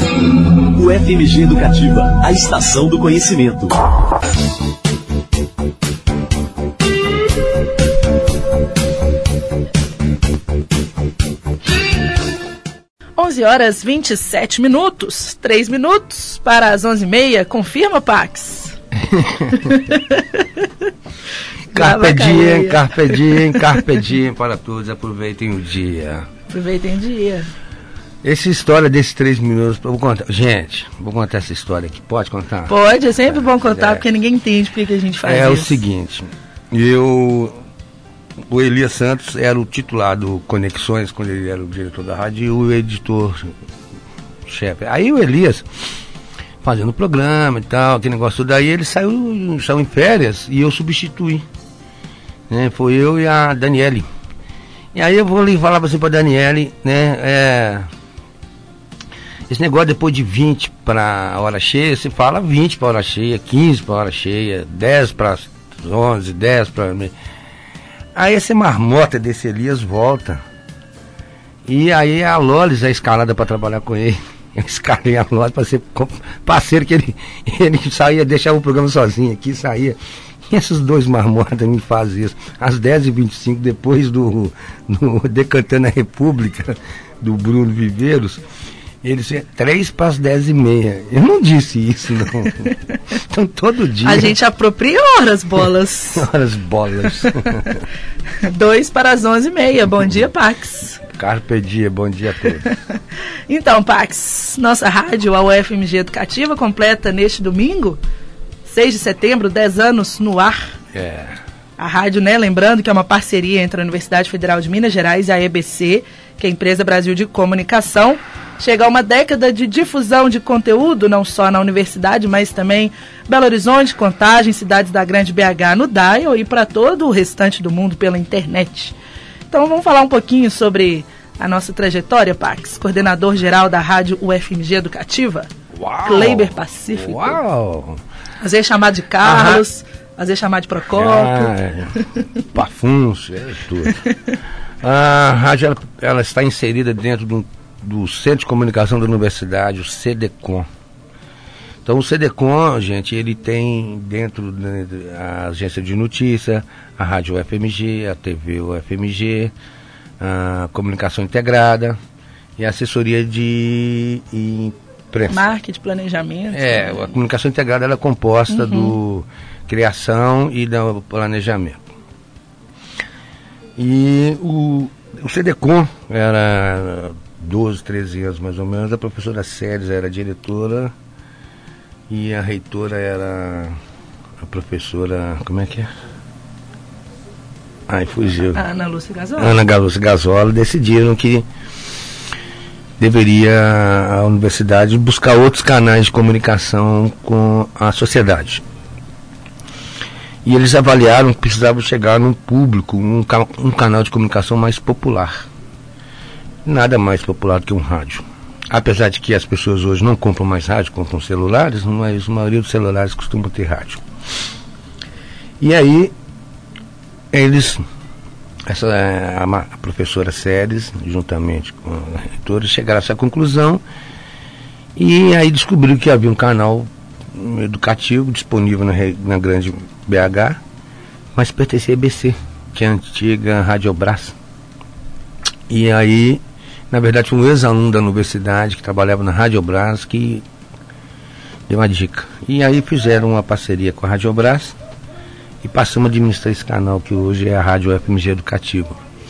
UFMG Educativa, a estação do conhecimento. 11h27, 3 minutos para as 11h30. Confirma, Pax? Carpe diem, carpe diem, carpe diem para todos. Aproveitem o dia. Aproveitem o dia. Essa história desses 3 minutos, eu vou contar. Gente, vou contar essa história aqui. Pode contar? Pode, é sempre bom contar, porque ninguém entende por que a gente faz isso. É o seguinte, o Elias Santos era o titular do Conexões, quando ele era o diretor da rádio, e o editor-chefe. Aí o Elias, fazendo o programa e tal, aquele negócio tudo, aí ele saiu em férias e eu substituí. Né? Foi eu e a Daniele. E aí eu vou ali falar assim pra Daniele, né, esse negócio depois de 20 para hora cheia, você fala 20 para hora cheia, 15 para hora cheia, 10 para 11, 10 para... Aí essa marmota desse Elias volta. E aí a Lolis é escalada para trabalhar com ele. Eu escalei a Lolis para ser parceiro, que ele saía, deixava o programa sozinho aqui, saía. E esses dois marmotas me fazem isso. Às 10h25, depois do Decantando a República, do Bruno Viveiros, eles 3 para as 10h30. Eu não disse isso, não. Então todo dia. A gente apropria horas bolas. Horas bolas. 2 para as 11h30. Bom dia, Pax. Carpe diem, bom dia a todos. Então, Pax, nossa rádio, a UFMG Educativa, completa neste domingo, 6 de setembro, 10 anos no ar. É. A rádio, né, lembrando que é uma parceria entre a Universidade Federal de Minas Gerais e a EBC, que é a Empresa Brasil de Comunicação. Chega a uma década de difusão de conteúdo, não só na universidade, mas também Belo Horizonte, Contagem, cidades da Grande BH no Dial e para todo o restante do mundo pela internet. Então vamos falar um pouquinho sobre a nossa trajetória, Pax, coordenador-geral da rádio UFMG Educativa. Uau! Kleiber Pacífico. Uau! Às vezes chamado de Carlos, às vezes chamado de Procópio. Pafuncio, tudo. A rádio ela está inserida dentro do Centro de Comunicação da Universidade, o CDCOM. Então o CDCOM, gente, ele tem dentro a agência de notícia, a rádio UFMG, a TV UFMG, a comunicação integrada e a assessoria de imprensa. Marketing, planejamento. A comunicação integrada ela é composta do criação e do planejamento. E o CDCOM era 12, 13 anos mais ou menos, a professora Séries era diretora e a reitora era a professora, como é que é? Ai, fugiu. Ana Lúcia Gazola. Ana Lúcia Gazola. Decidiram que deveria a universidade buscar outros canais de comunicação com a sociedade. E eles avaliaram que precisava chegar num público, um canal de comunicação mais popular. Nada mais popular do que um rádio. Apesar de que as pessoas hoje não compram mais rádio, compram celulares, mas a maioria dos celulares costumam ter rádio. E aí, a professora Séries, juntamente com a reitora, chegaram a essa conclusão e aí descobriram que havia um canal educativo disponível na Grande BH, mas pertencia à EBC, que é a antiga Radiobras. E aí, na verdade, foi um ex-aluno da universidade que trabalhava na Radiobras que deu uma dica. E aí fizeram uma parceria com a Radiobras e passamos a administrar esse canal, que hoje é a Rádio UFMG Educativa.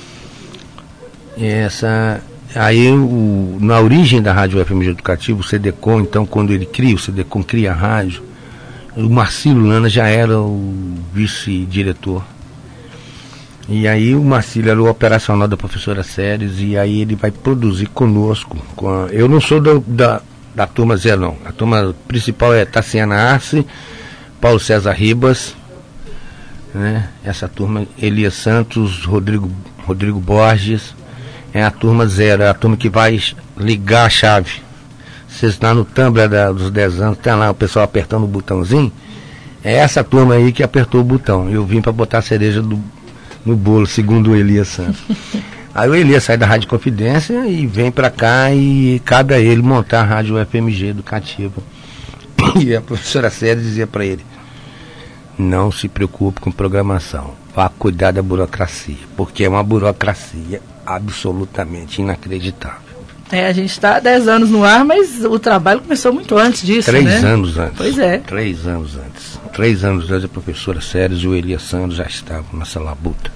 Na origem da Rádio UFMG Educativa, o CDCOM, então, quando ele cria, o CDCOM cria a rádio, o Marcílio Lana já era o vice-diretor. E aí o Marcílio era o operacional da professora Séries, e aí ele vai produzir conosco. Eu não sou da turma zero, não. A turma principal é Tassiana Arce, Paulo César Ribas, né? Essa turma, Elias Santos, Rodrigo Borges, é a turma zero, é a turma que vai ligar a chave. Você está no Tumblr dos 10 anos, tem lá o pessoal apertando o botãozinho, é essa turma aí que apertou o botão. Eu vim para botar a cereja no bolo, segundo o Elias Santos. Aí o Elias sai da Rádio Confidência e vem para cá e cabe a ele montar a Rádio UFMG Educativa. E a professora Célia dizia para ele: não se preocupe com programação, vá cuidar da burocracia, porque é uma burocracia absolutamente inacreditável. A gente está há 10 anos no ar, mas o trabalho começou muito antes disso, 3 anos antes. Pois é. 3 anos antes. 3 anos antes a professora Célia e o Elias Santos já estavam nessa labuta.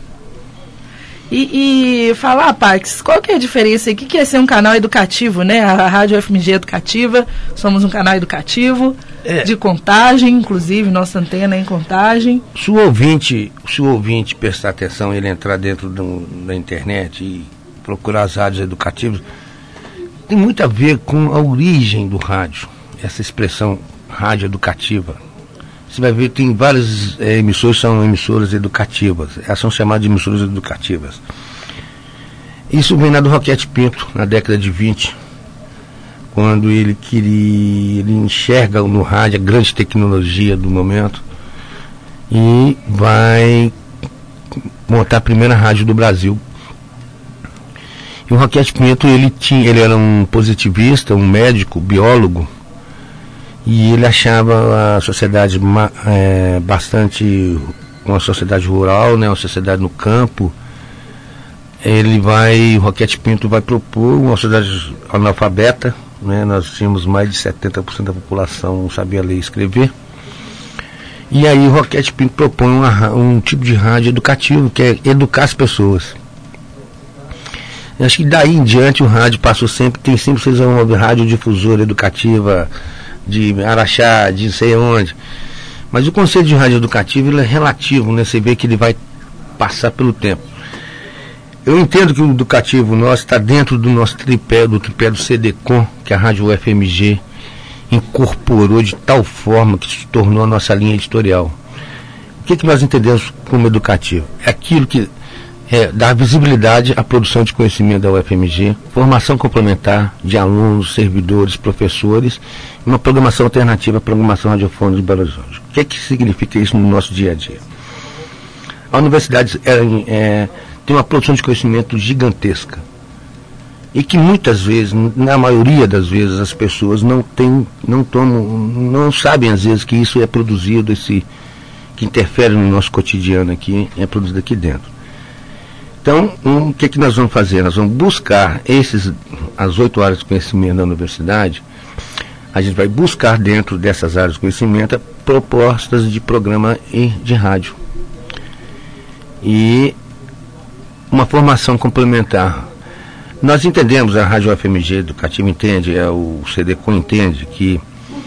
E falar, Pax, qual que é a diferença aí? O que é ser um canal educativo, né? A Rádio UFMG Educativa, somos um canal educativo, de Contagem, inclusive, nossa antena é em Contagem. Se o ouvinte prestar atenção, ele entrar dentro da internet e procurar as rádios educativas, tem muito a ver com a origem do rádio, essa expressão rádio educativa. Você vai ver, tem várias emissoras, são emissoras educativas, elas são chamadas de emissoras educativas. Isso vem lá do Roquete Pinto, na década de 20, quando ele enxerga no rádio a grande tecnologia do momento e vai montar a primeira rádio do Brasil. E o Roquete Pinto, ele era um positivista, um médico, biólogo, e ele achava a sociedade bastante uma sociedade rural, né, uma sociedade no campo. O Roquete Pinto vai propor uma sociedade analfabeta, né, nós tínhamos mais de 70% da população não sabia ler e escrever. E aí o Roquete Pinto propõe um tipo de rádio educativo, que é educar as pessoas. Eu acho que daí em diante o rádio passou sempre vocês vão ouvir radiodifusora educativa de Araxá, de não sei onde. Mas o conceito de rádio educativo ele é relativo, né? Você vê que ele vai passar pelo tempo. Eu entendo que o educativo nosso está dentro do nosso tripé do CDCom, que a Rádio UFMG incorporou de tal forma que se tornou a nossa linha editorial. O que nós entendemos como educativo? É aquilo que dá visibilidade à produção de conhecimento da UFMG, formação complementar de alunos, servidores, professores, e uma programação alternativa à programação radiofônica de Belo Horizonte. O que significa isso no nosso dia a dia? A universidade tem uma produção de conhecimento gigantesca e que muitas vezes, na maioria das vezes, as pessoas não sabem às vezes que isso é produzido, que interfere no nosso cotidiano aqui, é produzido aqui dentro. Então, o que nós vamos fazer? Nós vamos buscar as 8 áreas de conhecimento da universidade. A gente vai buscar dentro dessas áreas de conhecimento propostas de programa e de rádio. E uma formação complementar. Nós entendemos, a Rádio UFMG Educativa entende, o CDCom entende que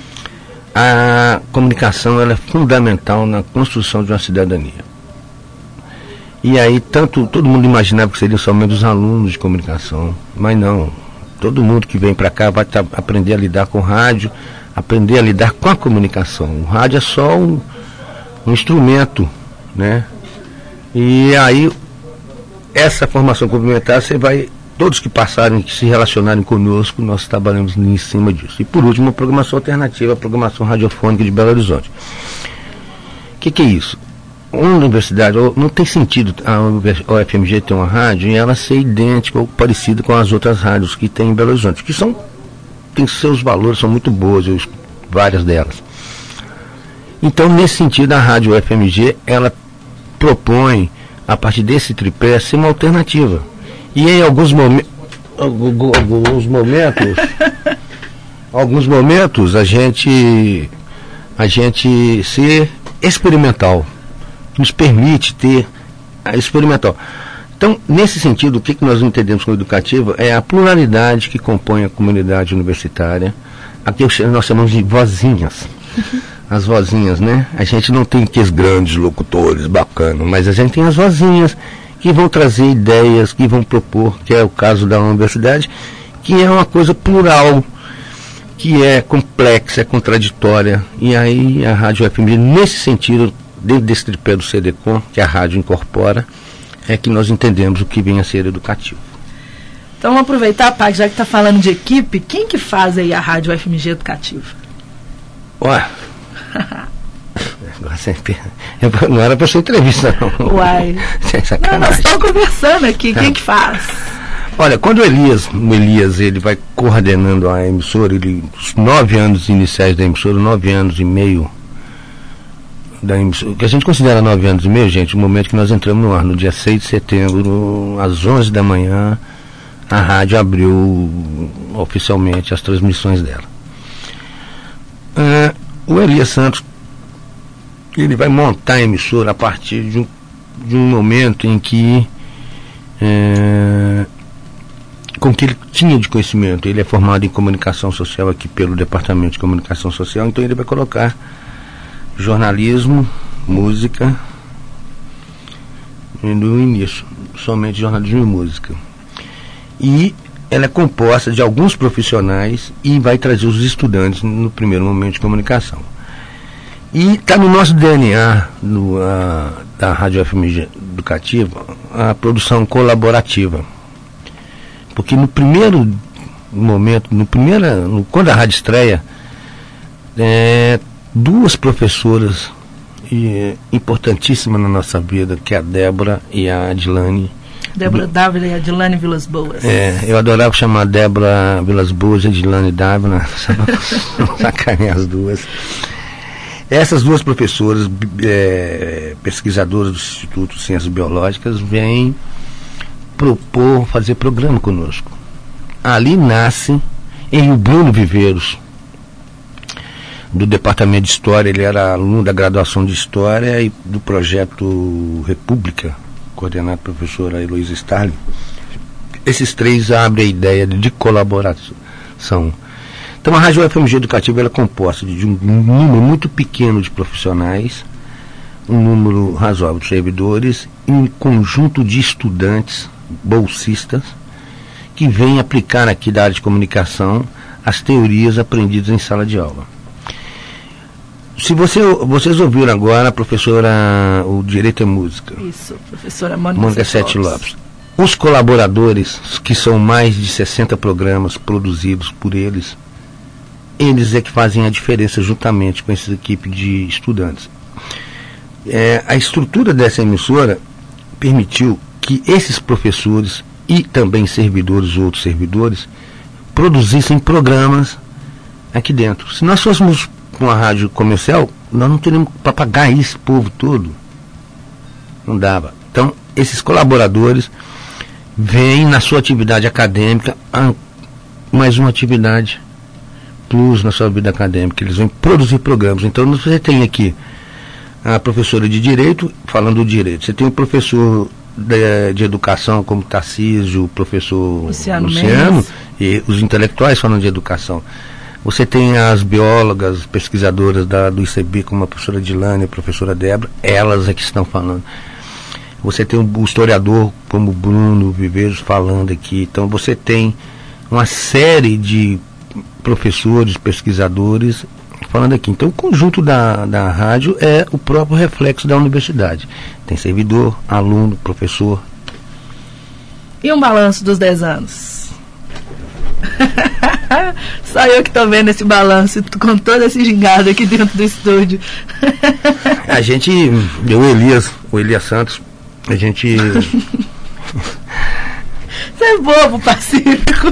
a comunicação ela é fundamental na construção de uma cidadania. E aí, todo mundo imaginava que seria somente os alunos de comunicação, mas não. Todo mundo que vem para cá vai aprender a lidar com o rádio, aprender a lidar com a comunicação. O rádio é só um instrumento, né? E aí, essa formação complementar, todos que passarem, que se relacionarem conosco, nós trabalhamos em cima disso. E por último, a programação alternativa, a programação radiofônica de Belo Horizonte. O que é isso? Uma universidade, não tem sentido a UFMG ter uma rádio e ela ser idêntica ou parecida com as outras rádios que tem em Belo Horizonte, que tem seus valores, são muito boas, eu escuto várias delas. Então, nesse sentido, a rádio UFMG, ela propõe, a partir desse tripé, ser uma alternativa. E em alguns momentos, a gente ser experimental. Nos permite ter a experimental. Então, nesse sentido, o que nós entendemos como educativo é a pluralidade que compõe a comunidade universitária. Aqui nós chamamos de vozinhas. As vozinhas, né? A gente não tem aqueles grandes locutores bacanas, mas a gente tem as vozinhas que vão trazer ideias, que vão propor, que é o caso da universidade, que é uma coisa plural, que é complexa, é contraditória. E aí a Rádio UFMG, nesse sentido, dentro desse tripé do CDCom, que a rádio incorpora, é que nós entendemos o que vem a ser educativo. Então vamos aproveitar, Pac, já que está falando de equipe, quem que faz aí a Rádio UFMG Educativa? Não era para sua entrevista, não. Uai. Não, nós estamos conversando aqui. Quem que faz? Olha, quando o Elias ele vai coordenando a emissora, os 9 anos iniciais da emissora, 9 anos e meio da emissora, que a gente considera 9 anos e meio, gente, o momento que nós entramos no ar, no dia 6 de setembro, às 11 da manhã, a rádio abriu oficialmente as transmissões dela. O Elias Santos, ele vai montar a emissora a partir de um momento em que com que ele tinha de conhecimento. Ele é formado em comunicação social aqui pelo Departamento de Comunicação Social, então ele vai colocar jornalismo, música, e no início somente jornalismo e música, e ela é composta de alguns profissionais e vai trazer os estudantes no primeiro momento de comunicação. E está no nosso DNA da Rádio FMG Educativa a produção colaborativa, porque no primeiro momento, quando a rádio estreia, duas professoras importantíssimas na nossa vida, que é a Débora e a Adilane. Débora Dávila e Adilane Vilas Boas. Eu adorava chamar Débora Vilas Boas e Adilane Dávila, só para sacanear as duas. Essas duas professoras, pesquisadoras do Instituto de Ciências Biológicas, vêm fazer programa conosco. Ali nasce o Bruno Viveiros, do Departamento de História. Ele era aluno da graduação de História e do projeto República, coordenado pela professora Heloísa Starling. Esses três abrem a ideia de colaboração. Então a Rádio FMG Educativa ela é composta de um número muito pequeno de profissionais, um número razoável de servidores e um conjunto de estudantes bolsistas que vêm aplicar aqui da área de comunicação as teorias aprendidas em sala de aula. Se vocês ouviram agora a professora, o Direito é Música. Isso, professora Mônica Sete Lopes. Os colaboradores, que são mais de 60 programas produzidos por eles é que fazem a diferença juntamente com essa equipe de estudantes. A estrutura dessa emissora permitiu que esses professores e também outros servidores, produzissem programas aqui dentro. Se nós fôssemos com uma rádio comercial, nós não teríamos para pagar esse povo todo. Não dava. Então, esses colaboradores vêm na sua atividade acadêmica mais uma atividade plus na sua vida acadêmica. Eles vêm produzir programas. Então, você tem aqui a professora de Direito falando do Direito. Você tem o professor de Educação, como Tarcísio, o professor Luciano e os intelectuais falando de Educação. Você tem as biólogas, pesquisadoras do ICB, como a professora Dilane e a professora Débora, elas é que estão falando. Você tem o historiador, como Bruno Viveiros, falando aqui. Então você tem uma série de professores, pesquisadores falando aqui. Então o conjunto da rádio é o próprio reflexo da universidade. Tem servidor, aluno, professor. E um balanço dos 10 anos? Só eu que estou vendo esse balanço com todo esse gingado aqui dentro do estúdio. A gente, o Elias Santos, a gente... Você é bobo, Pacífico.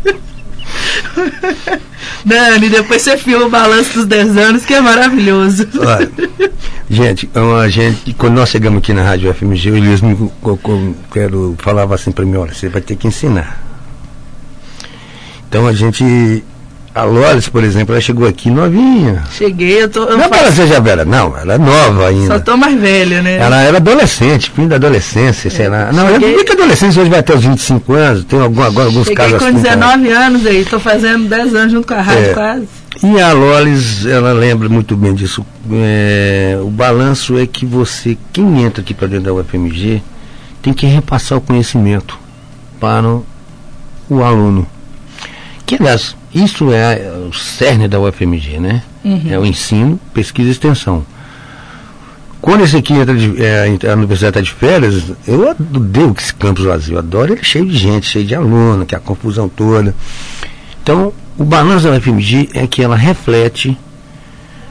Dani, depois você filma o balanço dos 10 anos, que é maravilhoso. Olha, gente, quando nós chegamos aqui na Rádio FMG, o Elias falava assim para mim: olha, você vai ter que ensinar. Então a Lolis, por exemplo, ela chegou aqui novinha. Cheguei, não é que ela seja velha, não, ela é nova ainda. Só tô mais velha, né? Ela era adolescente, fim da adolescência, sei lá. Não, eu vi que a adolescência hoje vai até os 25 anos, tem alguns cheguei casos com 19 anos aí, tô fazendo 10 anos junto com a rádio quase. E a Lolis, ela lembra muito bem disso. O balanço é que quem entra aqui para dentro da UFMG, tem que repassar o conhecimento para o aluno. Que, aliás, isso é o cerne da UFMG, né? Uhum. É o ensino, pesquisa e extensão. Quando esse aqui a universidade está de férias, eu odeio esse campus vazio, eu adoro ele cheio de gente, cheio de aluno, que é a confusão toda. Então, o balanço da UFMG é que ela reflete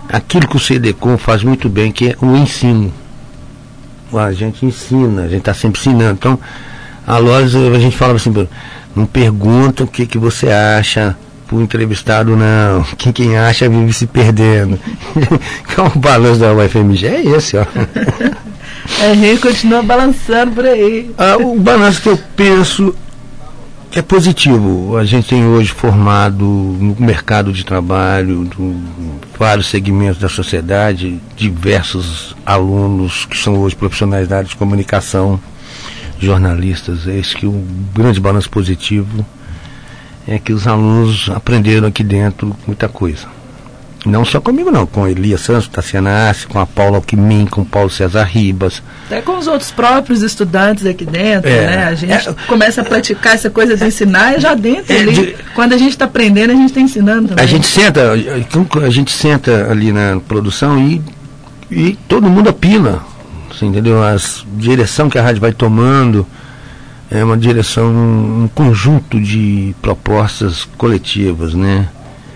aquilo que o CEDECOM faz muito bem, que é o ensino. A gente ensina, a gente está sempre ensinando. Então, a Lolis, a gente fala assim, não pergunta o que você acha pro entrevistado, não. Quem acha vive se perdendo. Então, o balanço da UFMG é esse, ó. A gente continua balançando por aí. O balanço que eu penso é positivo. A gente tem hoje formado no mercado de trabalho, vários segmentos da sociedade, diversos alunos que são hoje profissionais da área de comunicação, jornalistas. Esse que o grande balanço positivo é que os alunos aprenderam aqui dentro muita coisa. Não só comigo não, com Elias Santos, Tassiana Arce, com a Paula Alckmin, com o Paulo César Ribas. Até com os outros próprios estudantes aqui dentro, né? A gente começa a praticar essa coisa de ensinar e já dentro ali. Quando a gente está aprendendo, a gente está ensinando também. A gente senta ali na produção e todo mundo apila, assim, entendeu? A direção que a rádio vai tomando é uma direção, um conjunto de propostas coletivas, né?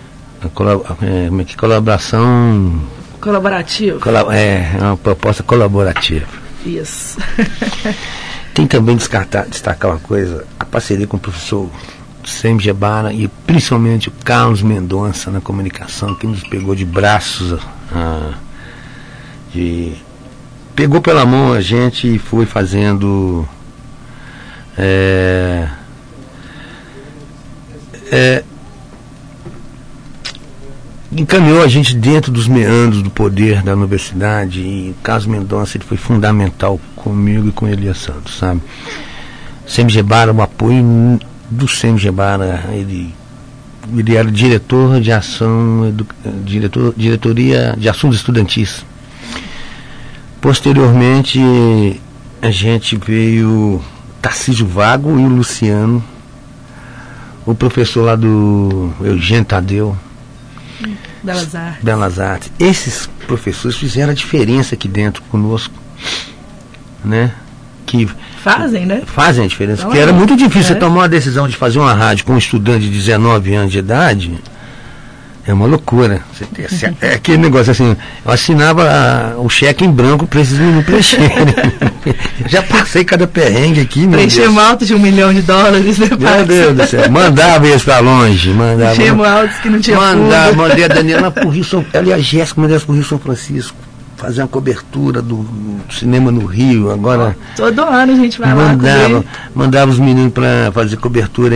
Colaboração colaborativa. É uma proposta colaborativa. Isso. Tem também destacar uma coisa, a parceria com o professor Sem Gebara e principalmente o Carlos Mendonça na comunicação, que nos pegou de braços, pegou pela mão a gente e foi fazendo encaminhou a gente dentro dos meandros do poder da universidade. E o Carlos Mendonça, ele foi fundamental comigo e com Elias Santos, sabe? Sem Gebara, o apoio do Sem Gebara, ele era diretor de ação, diretoria de assuntos estudantis. Posteriormente, a gente veio Tarcísio Vago e o Luciano, o professor lá do Eugênio Tadeu, Belas Artes. Esses professores fizeram a diferença aqui dentro conosco, né? Que fazem, né? Fazem a diferença, porque era muito difícil você tomar uma decisão de fazer uma rádio com um estudante de 19 anos de idade. É uma loucura. É aquele negócio assim, eu assinava o cheque em branco para esses meninos preencherem. Já passei cada perrengue aqui, preenchemos alto de $1 milhão, né? Meu Deus do céu, mandava eles para longe, preenchemos altos que não tinha mandei a Daniela pro Rio São Paulo, e a Jéssica mandei pro Rio São Francisco fazer uma cobertura do cinema no Rio. Agora todo ano a gente vai mandava os meninos para fazer cobertura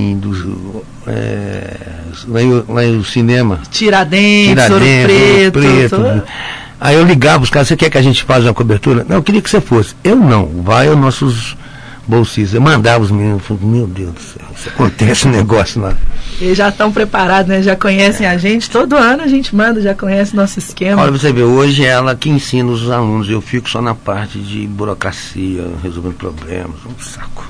lá em o cinema Tiradentes, Ouro Preto. Aí eu ligava os caras, você quer que a gente faça uma cobertura? Não, eu queria que você fosse. Eu não, vai os nossos bolsistas. Eu mandava os meninos, meu Deus do céu, isso acontece um negócio lá. Eles já estão preparados, né? Já conhecem a gente, todo ano a gente manda, já conhece nosso esquema. Olha, você vê, hoje é ela que ensina os alunos, eu fico só na parte de burocracia, resolvendo problemas, um saco.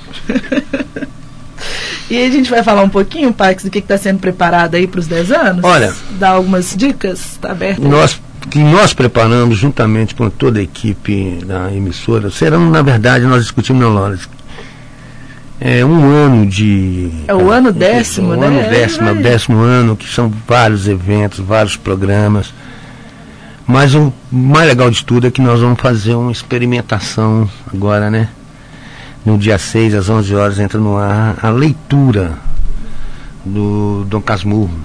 E aí a gente vai falar um pouquinho, Pax, do que está sendo preparado aí para os 10 anos? Olha, dar algumas dicas, está aberto? Nós preparamos juntamente com toda a equipe da emissora, serão, na verdade, nós discutimos na Lolis, um ano de... É o ano 10º, né? Décimo ano, que são vários eventos, vários programas. Mas o mais legal de tudo é que nós vamos fazer uma experimentação agora, né? No dia 6, às 11 horas, entra no ar a leitura do Dom Casmurro.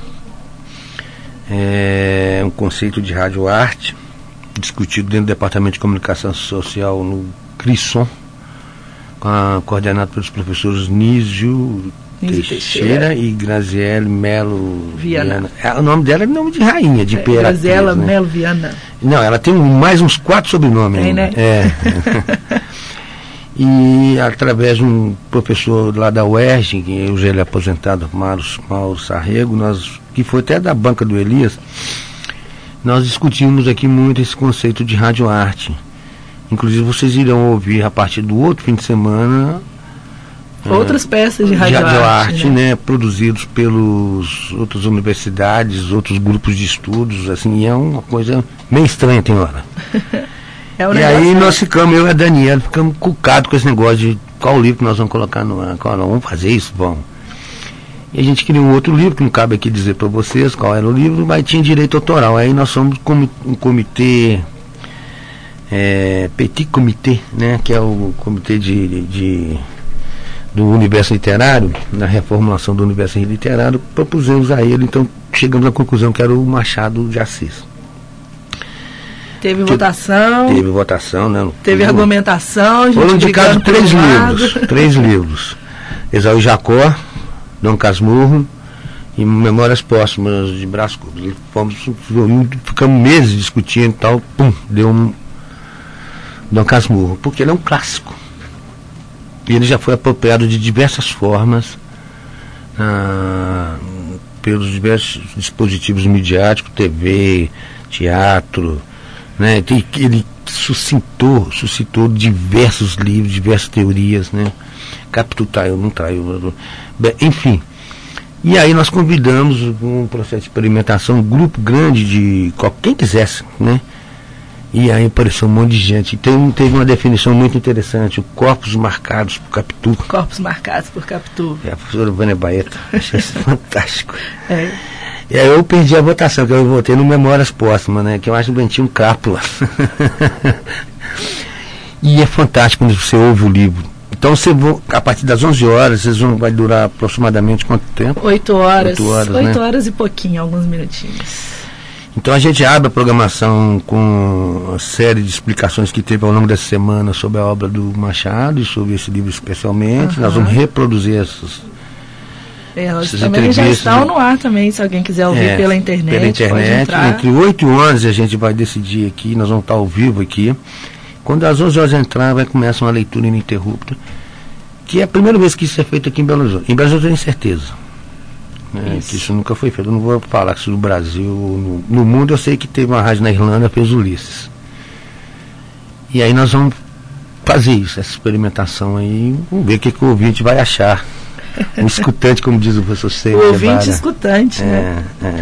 É um conceito de radioarte discutido dentro do Departamento de Comunicação Social no CRISOM, coordenado pelos professores Nísio Teixeira e Graziele Melo Viana. O nome dela é nome de rainha, de imperatriz. Graziela Melo Viana. Não, ela tem mais uns 4 sobrenomes ainda. Né? E através de um professor lá da UERJ, que hoje ele é aposentado, Mauro Sarrego, que foi até da banca do Elias, nós discutimos aqui muito esse conceito de radioarte. Inclusive vocês irão ouvir a partir do outro fim de semana outras peças de radioarte, né? Produzidos pelas outras universidades, outros grupos de estudos, assim, e é uma coisa meio estranha tem hora. E aí nós ficamos, eu e a Daniela, ficamos cucados com esse negócio de qual livro que nós vamos colocar no ar, vamos fazer isso, vamos. E a gente criou um outro livro, que não cabe aqui dizer para vocês qual era o livro, mas tinha direito autoral. Aí nós somos um comitê, Petit Comité, né, que é o comitê do universo literário, na reformulação do universo literário, propusemos a ele, então chegamos à conclusão que era o Machado de Assis. Teve votação. Teve votação, né? Teve argumentação. Foram indicados 3 livros. Esaú e Jacó, Dom Casmurro e Memórias Póstumas de Brás Cubas. Ficamos meses discutindo e tal, deu um Dom Casmurro, porque ele é um clássico. E ele já foi apropriado de diversas formas pelos diversos dispositivos midiáticos, TV, teatro, né? Ele suscitou diversos livros, diversas teorias, né? Capitu traiu, não traiu, enfim. E aí nós convidamos um processo de experimentação, um grupo grande de quem quisesse, né? E aí apareceu um monte de gente. Teve uma definição muito interessante, o corpos marcados por Capitu. Corpos marcados por Capitu. A professora Vânia Baeta. Achei isso fantástico. E aí eu perdi a votação, que eu votei no Memórias Póstumas, né? Que eu acho que tinha um cápula. E é fantástico quando você ouve o livro. Então a partir das 11 horas, vai durar aproximadamente quanto tempo? 8 horas. 8 horas e pouquinho, alguns minutinhos. Então a gente abre a programação com a série de explicações que teve ao longo dessa semana sobre a obra do Machado e sobre esse livro especialmente. Nós vamos reproduzir essas também já estão no ar também, se alguém quiser ouvir pela internet. Entre 8 e 11 a gente vai decidir aqui, nós vamos estar ao vivo aqui. Quando às 11 horas entrar, vai começar uma leitura ininterrupta, que é a primeira vez que isso é feito aqui em Belo Horizonte. Em Belo Horizonte eu tenho certeza. Que isso nunca foi feito. Eu não vou falar isso no Brasil. No mundo eu sei que teve uma rádio na Irlanda, fez Ulisses. E aí nós vamos fazer isso, essa experimentação aí. Vamos ver o que o ouvinte vai achar. Um escutante, como diz o professor Sérgio. O ouvinte escutante, né?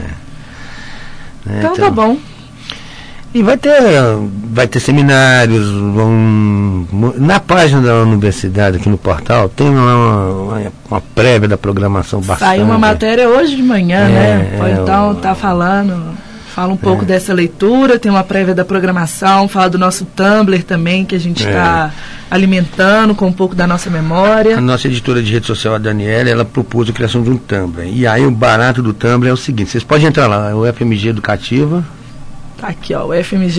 Então tá bom. E vai ter seminários, na página da universidade, aqui no portal, tem uma prévia da programação bastante. Saiu uma matéria hoje de manhã, né? Então fala um pouco dessa leitura, tem uma prévia da programação, fala do nosso Tumblr também, que a gente está alimentando com um pouco da nossa memória. A nossa editora de rede social, a Daniela, ela propôs a criação de um Tumblr. E aí o barato do Tumblr é o seguinte, vocês podem entrar lá, é o FMG Educativa. Tá aqui, ó, o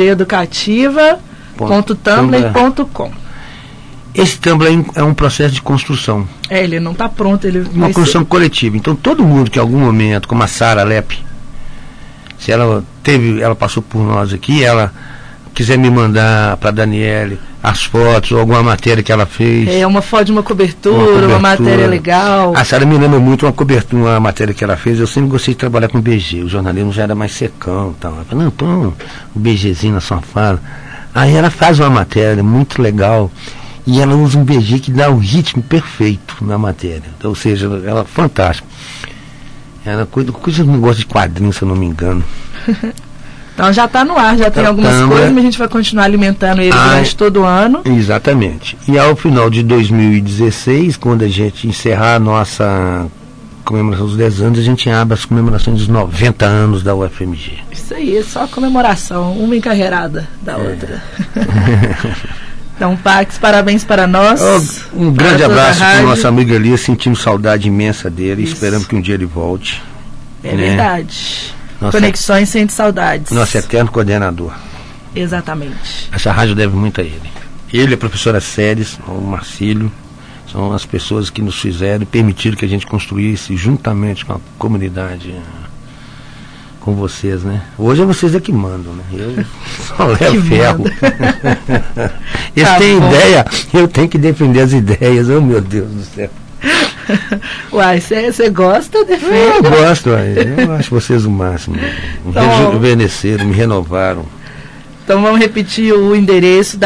fmgeeducativa.tumblr.com. Esse Tumblr é um processo de construção. Ele não está pronto, ele uma construção coletiva. Então todo mundo que em algum momento, como a Sara Lepe, se ela passou por nós aqui, ela quiser me mandar para a Daniele as fotos ou alguma matéria que ela fez. Uma foto de uma cobertura, uma matéria legal. A Sara me lembra muito uma matéria que ela fez. Eu sempre gostei de trabalhar com BG. O jornalismo já era mais secão. Tal. Ela falou, não, põe o BGzinho na sua fala. Aí ela faz uma matéria muito legal e ela usa um BG que dá o ritmo perfeito na matéria. Então, ou seja, ela é fantástica. Ela cuida de um negócio de quadrinhos, se eu não me engano. Então já está no ar, já tem algumas coisas, mas a gente vai continuar alimentando ele durante todo o ano. Exatamente. E ao final de 2016, quando a gente encerrar a nossa comemoração dos 10 anos, a gente abre as comemorações dos 90 anos da UFMG. Isso aí, só comemoração, uma encarreirada da outra. Então, Pax, parabéns para nós. Um grande abraço para o nosso amigo Elias, sentimos saudade imensa dele, esperamos que um dia ele volte. Verdade. Conexões sente saudades. Nosso eterno coordenador. Exatamente. Essa rádio deve muito a ele. Ele, a professora Séries, o Marcílio, são as pessoas que nos fizeram e permitiram que a gente construísse juntamente com a comunidade, com vocês, né? Hoje é vocês que mandam, né? Eu só levo ferro. Eles têm ideia, eu tenho que defender as ideias. Oh, meu Deus do céu. Uai, você gosta de Eu gosto, eu acho vocês o máximo. Me rejuvenesceram, me renovaram. Então vamos repetir o endereço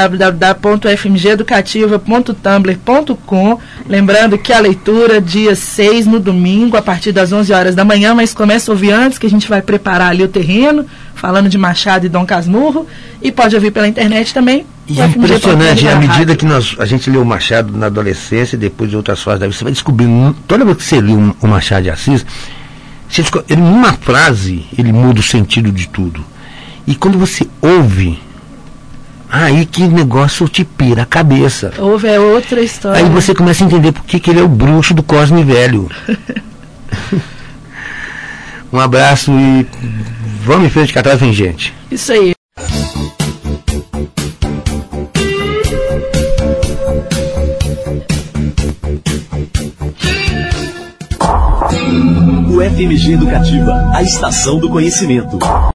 www.fmgeducativa.tumblr.com. Lembrando que a leitura dia 6 no domingo, a partir das 11 horas da manhã, mas começa a ouvir antes, que a gente vai preparar ali o terreno, falando de Machado e Dom Casmurro, e pode ouvir pela internet também. E é impressionante, à medida que a gente lê o Machado na adolescência, depois de outras fases da vida, você vai descobrindo, toda vez que você lê o Machado de Assis, ele, numa frase, ele muda o sentido de tudo. E quando você ouve, aí que negócio te pira a cabeça. Ouve, é outra história. Aí você começa a entender por que ele é o bruxo do Cosme Velho. Um abraço e vamos em frente, que atrás vem gente. Isso aí. O FMG Educativa, a estação do conhecimento.